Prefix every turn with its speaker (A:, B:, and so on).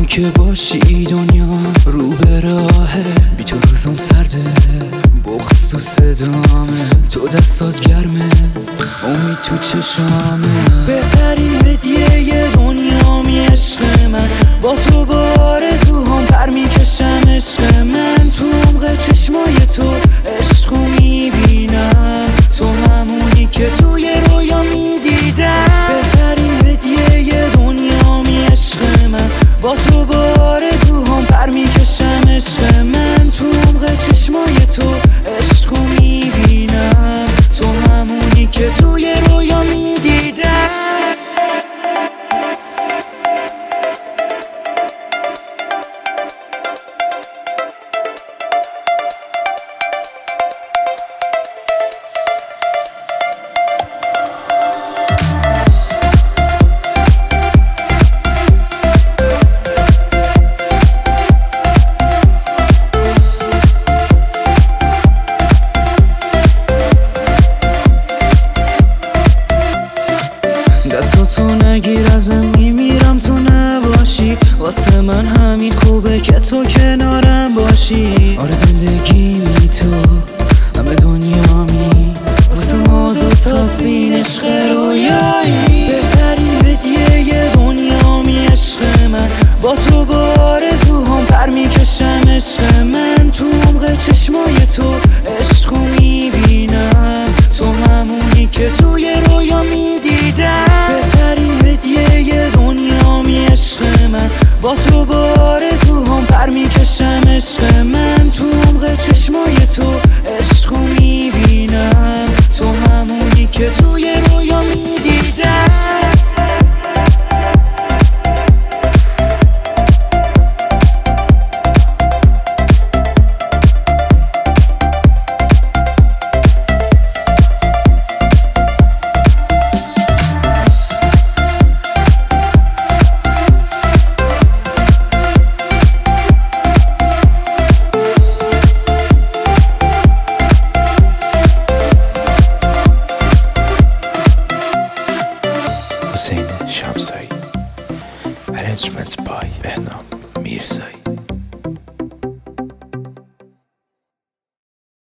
A: که باشی دنیا رو به راهه، بی تو روزم سرده، بغض تو صدامه، تو دستات گرمه، امید تو چشامه. بهترین هدیه دنیامی عشق من، با تو با آرزوهام پر میکشم عشق من. تو عمق چشمای تو عشقو میبینم، تو همونی که توی رویا میدیدم. بهترین هدیه دنیامی عشق من، با تو با آرزوهام پر میکشم عشق من. تو عمق چشمای تو عشقو میبینم، تو همونی که توی رویا میدیدم. دستاتو نگیر ازم، میمیرم تو نباشی. واسه من همین خوبه که تو کنارم باشی. آره زندگیمی تو، همه دنیامی، واسه ما دوتا سین عشق رویایی. بهترین هدیه دنیامی عشق من، با تو با آرزوهام پر میکشم عشق من. تو عمق چشمای تو عشقو میبینم، تو همونی که توی رویا میدیدم. بهترین هدیه دنیامی عشق من، با تو با آرزوهام پر میکشم عشق من. تو عمق چشمای تو عشقو میبینم، تو همونی که توی رویا میدیدم.
B: حسین شمسایی. Arrangement by بهنام میرزایی.